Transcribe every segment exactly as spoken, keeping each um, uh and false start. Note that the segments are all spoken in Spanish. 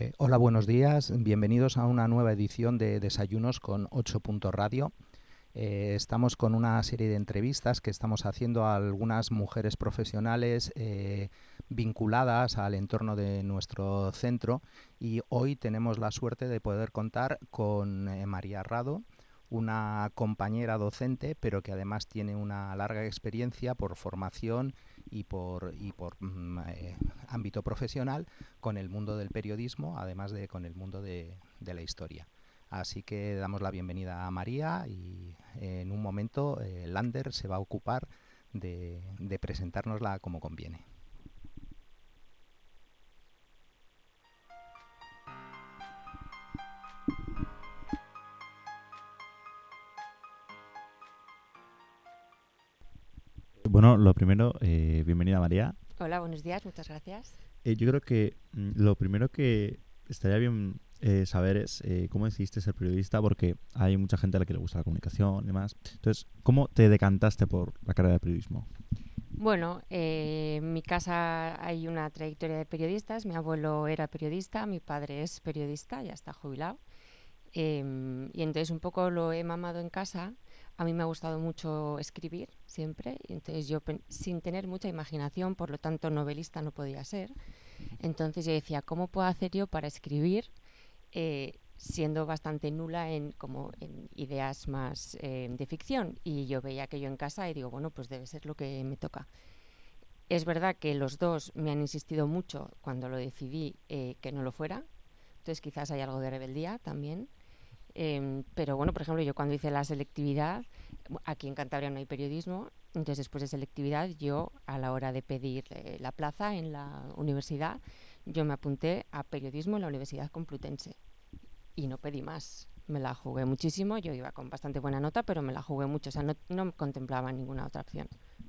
Eh, hola, buenos días. Bienvenidos a una nueva edición de Desayunos con ocho punto radio. Eh, estamos con una serie de entrevistas que estamos haciendo a algunas mujeres profesionales eh, vinculadas al entorno de nuestro centro, y hoy tenemos la suerte de poder contar con eh, María Rado, una compañera docente, pero que además tiene una larga experiencia por formación y por, y por mm, eh, ámbito profesional con el mundo del periodismo, además de con el mundo de, de la historia. Así que damos la bienvenida a María y eh, en un momento eh, Lander se va a ocupar de, de presentárnosla como conviene. Bueno, lo primero, eh, bienvenida María. Hola, buenos días, muchas gracias. Eh, yo creo que mm, lo primero que estaría bien eh, saber es eh, cómo decidiste ser periodista, porque hay mucha gente a la que le gusta la comunicación y demás. Entonces, ¿cómo te decantaste por la carrera de periodismo? Bueno, eh, en mi casa hay una trayectoria de periodistas. Mi abuelo era periodista, mi padre es periodista, ya está jubilado. Eh, y entonces un poco lo he mamado en casa. A mí me ha gustado mucho escribir siempre. Y entonces yo, sin tener mucha imaginación, por lo tanto novelista no podía ser. Entonces yo decía, ¿cómo puedo hacer yo para escribir eh, siendo bastante nula en, como en ideas más eh, de ficción? Y yo veía aquello en casa y digo, bueno, pues debe ser lo que me toca. Es verdad que los dos me han insistido mucho cuando lo decidí eh, que no lo fuera, entonces quizás hay algo de rebeldía también. Eh, pero bueno, por ejemplo, yo cuando hice la selectividad, aquí en Cantabria no hay periodismo, entonces después de selectividad yo a la hora de pedir eh, la plaza en la universidad, yo me apunté a periodismo en la Universidad Complutense y no pedí más. Me la jugué muchísimo, yo iba con bastante buena nota, pero me la jugué mucho, o sea, no, no contemplaba ninguna otra opción.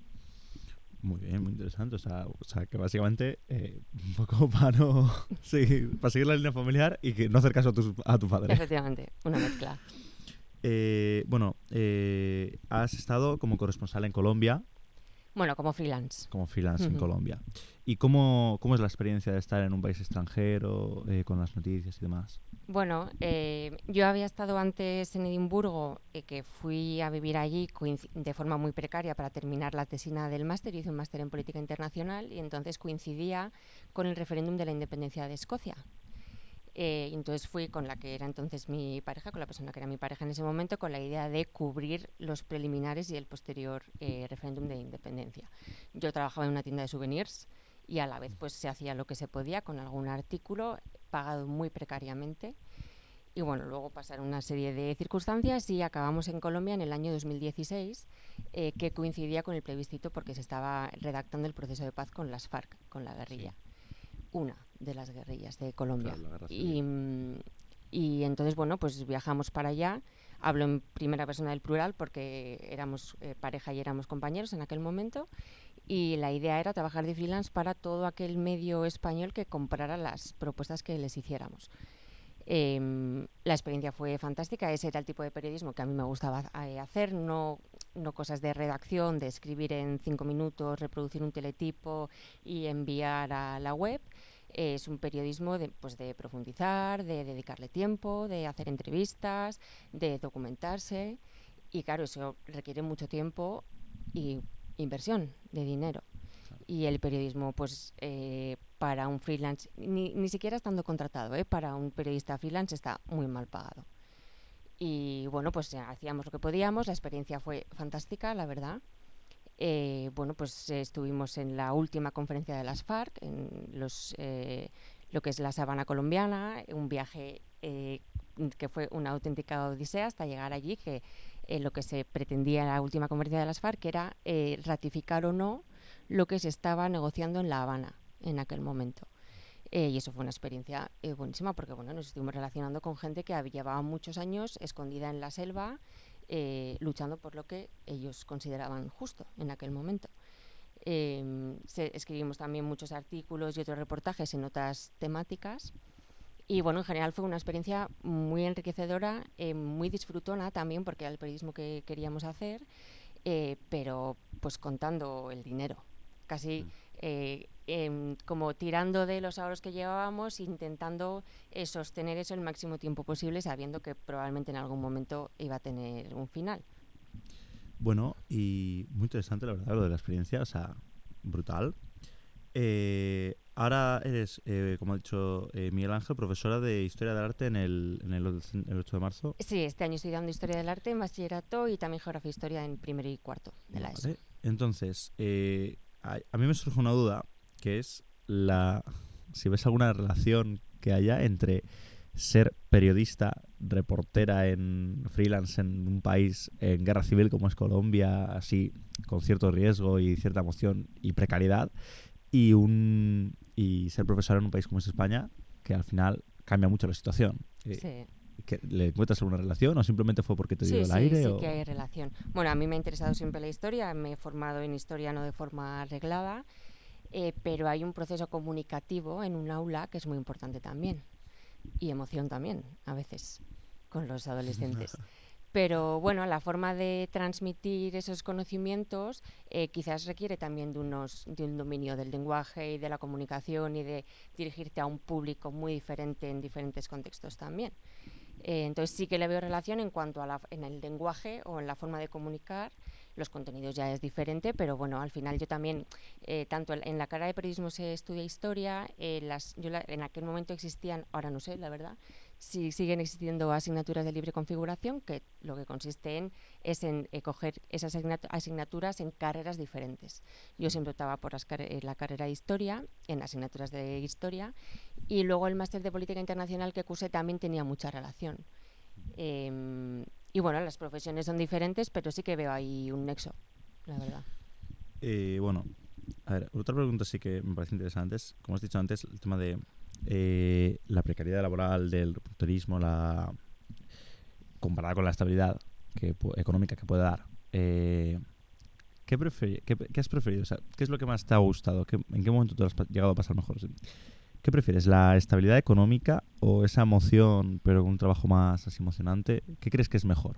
Muy bien, muy interesante. O sea, o sea que básicamente eh, un poco para no seguir, para seguir la línea familiar y que no hacer caso a tu, a tu padre. Efectivamente, una mezcla. Eh, bueno, eh, has estado como corresponsal en Colombia, Bueno, como freelance. como freelance en Uh-huh. Colombia. ¿Y cómo, cómo es la experiencia de estar en un país extranjero, eh, con las noticias y demás? Bueno, eh, yo había estado antes en Edimburgo, eh, que fui a vivir allí de forma muy precaria para terminar la tesina del máster. Hice un máster en política internacional y entonces coincidía con el referéndum de la independencia de Escocia. Eh, entonces fui con la que era entonces mi pareja, con la persona que era mi pareja en ese momento, con la idea de cubrir los preliminares y el posterior eh, referéndum de independencia. Yo trabajaba en una tienda de souvenirs y a la vez pues se hacía lo que se podía con algún artículo pagado muy precariamente. Y bueno, luego pasaron una serie de circunstancias y acabamos en Colombia en el año dos mil dieciséis, eh, que coincidía con el plebiscito porque se estaba redactando el proceso de paz con las FARC, con la guerrilla. Sí. Una de las guerrillas de Colombia. Claro, la guerra Y, civil. y entonces, bueno, pues viajamos para allá. Hablo en primera persona del plural porque éramos eh, pareja y éramos compañeros en aquel momento. Y la idea era trabajar de freelance para todo aquel medio español que comprara las propuestas que les hiciéramos. Eh, la experiencia fue fantástica. Ese era el tipo de periodismo que a mí me gustaba eh, hacer, no, no cosas de redacción, de escribir en cinco minutos, reproducir un teletipo y enviar a la web. Eh, es un periodismo de, pues de profundizar, de dedicarle tiempo, de hacer entrevistas, de documentarse. Y claro, eso requiere mucho tiempo y inversión de dinero. Y el periodismo, pues eh, para un freelance, ni, ni siquiera estando contratado, ¿eh? Para un periodista freelance está muy mal pagado. Y bueno, pues ya hacíamos lo que podíamos, la experiencia fue fantástica, la verdad. Eh, bueno, pues eh, estuvimos en la última conferencia de las FARC, en los, eh, lo que es la sabana colombiana, un viaje eh, que fue una auténtica odisea hasta llegar allí, que eh, lo que se pretendía en la última conferencia de las FARC era eh, ratificar o no lo que se estaba negociando en La Habana en aquel momento. Eh, y eso fue una experiencia eh, buenísima porque bueno, nos estuvimos relacionando con gente que llevaba muchos años escondida en la selva, eh, luchando por lo que ellos consideraban justo en aquel momento. Eh, se, escribimos también muchos artículos y otros reportajes en otras temáticas. Y bueno, en general fue una experiencia muy enriquecedora, eh, muy disfrutona también porque era el periodismo que queríamos hacer, eh, pero pues contando el dinero. Casi eh, eh, como tirando de los ahorros que llevábamos, intentando eh, sostener eso el máximo tiempo posible, sabiendo que probablemente en algún momento iba a tener un final. Bueno, y muy interesante la verdad lo de la experiencia, o sea, brutal. Eh, ahora eres, eh, como ha dicho eh, Miguel Ángel, profesora de Historia del Arte en el, en el, el ocho de marzo. Sí, este año estoy dando Historia del Arte en bachillerato y también Geografía e Historia en primero y cuarto de la ESO. Vale. Entonces, eh, a, a mí me surge una duda, que es la si ves alguna relación que haya entre ser periodista, reportera en freelance en un país en guerra civil como es Colombia, así con cierto riesgo y cierta emoción y precariedad, y un y ser profesor en un país como es España, que al final cambia mucho la situación. Eh, Sí. ¿que ¿Le encuentras alguna relación o simplemente fue porque te dio Sí, el sí, aire? sí o... que hay relación. Bueno, a mí me ha interesado siempre la historia, me he formado en historia no de forma arreglada, eh, pero hay un proceso comunicativo en un aula que es muy importante también. Y emoción también, a veces, con los adolescentes. Pero bueno, la forma de transmitir esos conocimientos eh, quizás requiere también de, unos, de un dominio del lenguaje y de la comunicación y de dirigirte a un público muy diferente en diferentes contextos también. Eh, entonces sí que le veo relación en cuanto a la, en el lenguaje o en la forma de comunicar. Los contenidos ya es diferente, pero bueno, al final yo también, eh, tanto en la carrera de periodismo se estudia historia, eh, las, yo la, en aquel momento existían, ahora no sé, la verdad, si siguen existiendo asignaturas de libre configuración, que lo que consiste en es en eh, coger esas asignaturas en carreras diferentes. Yo siempre optaba por las car la carrera de historia, en asignaturas de historia, y luego el máster de política internacional que cursé también tenía mucha relación. Eh, y bueno, las profesiones son diferentes, pero sí que veo ahí un nexo, la verdad. Eh, bueno, a ver, otra pregunta sí que me parece interesante es, como has dicho antes, el tema de eh, la precariedad laboral del reporterismo, la comparada con la estabilidad que, económica que puede dar. Eh, ¿qué, qué, ¿Qué has preferido? O sea, ¿qué es lo que más te ha gustado? ¿Qué, ¿En qué momento te has llegado a pasar mejor? ¿Qué prefieres? ¿La estabilidad económica o esa emoción, pero con un trabajo más así emocionante? ¿Qué crees que es mejor?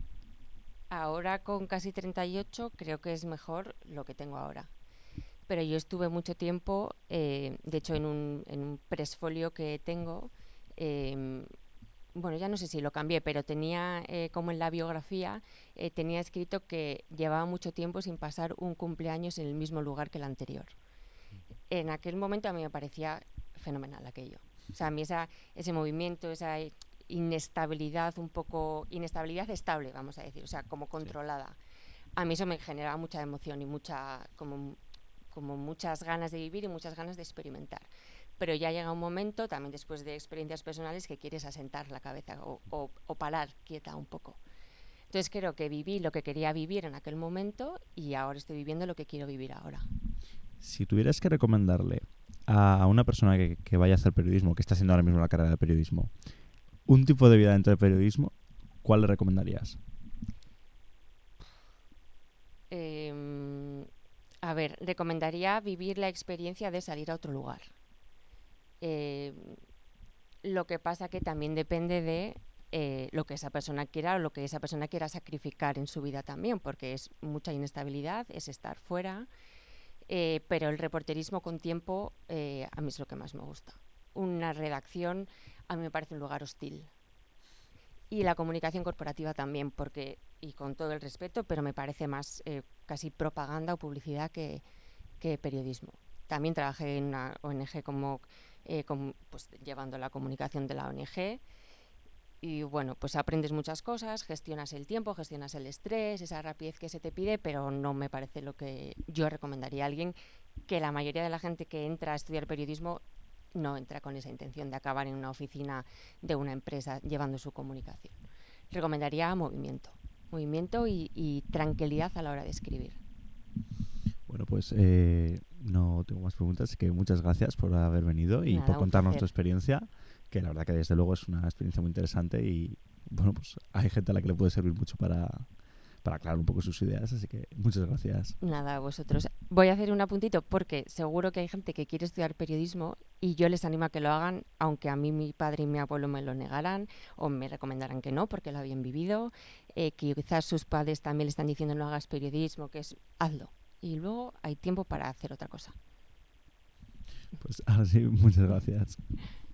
Ahora con casi treinta y ocho creo que es mejor lo que tengo ahora. Pero yo estuve mucho tiempo, eh, de hecho en un, en un presfolio que tengo, eh, bueno, ya no sé si lo cambié, pero tenía eh, como en la biografía, eh, tenía escrito que llevaba mucho tiempo sin pasar un cumpleaños en el mismo lugar que el anterior. En aquel momento a mí me parecía fenomenal aquello. O sea, a mí esa, ese movimiento, esa inestabilidad un poco, inestabilidad estable, vamos a decir, o sea, como controlada. Sí. A mí eso me generaba mucha emoción y mucha, como, como muchas ganas de vivir y muchas ganas de experimentar. Pero ya llega un momento, también después de experiencias personales, que quieres asentar la cabeza o, o, o parar quieta un poco. Entonces creo que viví lo que quería vivir en aquel momento y ahora estoy viviendo lo que quiero vivir ahora. Si tuvieras que recomendarle a una persona que, que vaya a hacer periodismo, que está haciendo ahora mismo la carrera de periodismo, un tipo de vida dentro del periodismo, ¿cuál le recomendarías? Eh, a ver, recomendaría vivir la experiencia de salir a otro lugar. Eh, lo que pasa que también depende de eh, lo que esa persona quiera o lo que esa persona quiera sacrificar en su vida también, porque es mucha inestabilidad, es estar fuera, eh, pero el reporterismo con tiempo eh, a mí es lo que más me gusta. Una redacción a mí me parece un lugar hostil. Y la comunicación corporativa también, porque, y con todo el respeto, pero me parece más eh, casi propaganda o publicidad que, que periodismo. También trabajé en una O N G como, eh, como pues, llevando la comunicación de la O N G y bueno, pues aprendes muchas cosas, gestionas el tiempo, gestionas el estrés, esa rapidez que se te pide, pero no me parece lo que yo recomendaría a alguien, que la mayoría de la gente que entra a estudiar periodismo no entra con esa intención de acabar en una oficina de una empresa llevando su comunicación. Recomendaría movimiento, movimiento y, y tranquilidad a la hora de escribir. Bueno, pues eh, no tengo más preguntas, así que muchas gracias por haber venido y Nada, por contarnos placer. tu experiencia, que la verdad que desde luego es una experiencia muy interesante y bueno, pues hay gente a la que le puede servir mucho para, para aclarar un poco sus ideas, así que muchas gracias. Nada, a vosotros. Voy a hacer un apuntito porque seguro que hay gente que quiere estudiar periodismo y yo les animo a que lo hagan, aunque a mí mi padre y mi abuelo me lo negaran o me recomendaran que no porque lo habían vivido, eh, que quizás sus padres también le están diciendo no hagas periodismo, que es hazlo. Y luego hay tiempo para hacer otra cosa. Pues ahora sí, muchas gracias.